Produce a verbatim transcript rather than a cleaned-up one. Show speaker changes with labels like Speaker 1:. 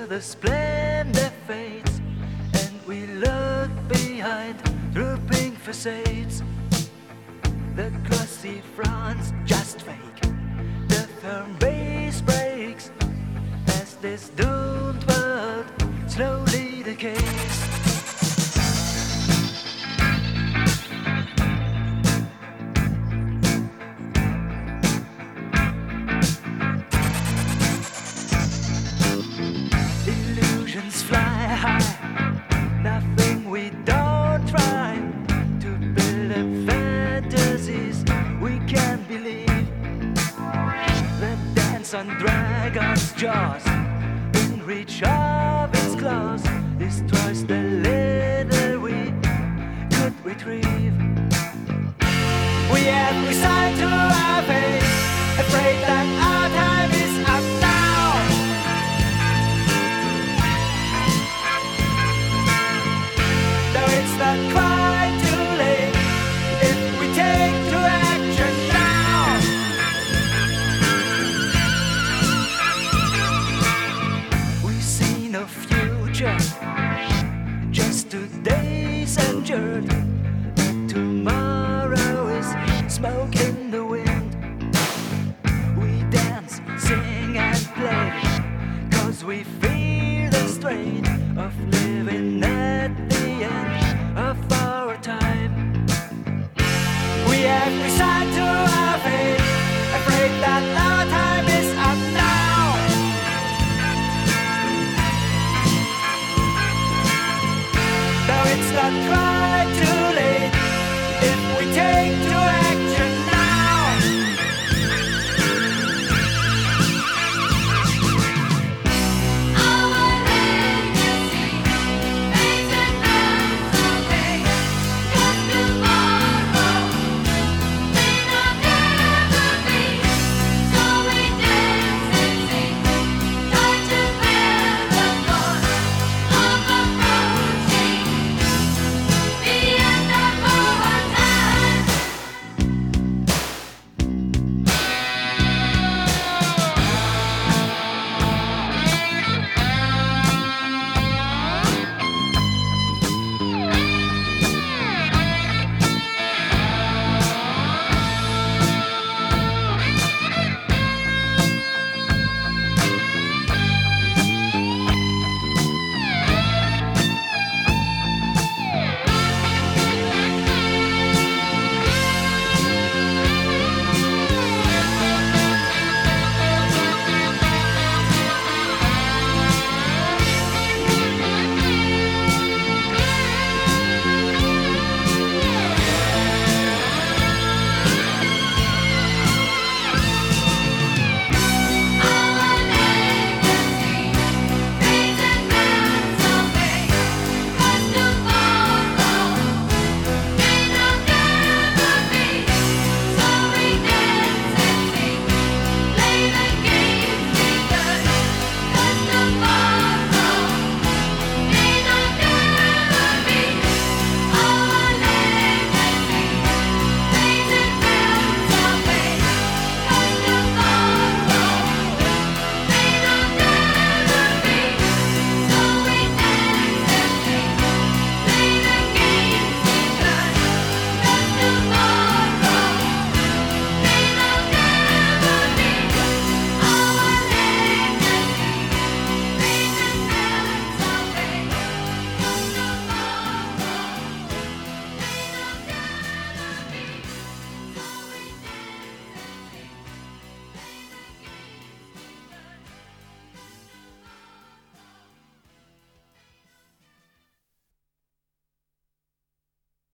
Speaker 1: the splendor fades, and we look behind drooping facades. The glossy fronts just fake, the firm base breaks as this doomed world slowly decays. Illusions fly high, nothing we don't try to build up fantasies we can't believe. The dance on dragon's jaws, in reach of its claws, destroys the little we could retrieve. We have resigned to our fate, afraid that our time is up now. Though it's not quite too late if we take to action now. We see no future, just today's endured. Tomorrow is smoke in the wind. We dance, sing and play, cause we feel the strain of living at the end of our time. We have resigned to our fate, afraid that our time is up now. Though it's not quite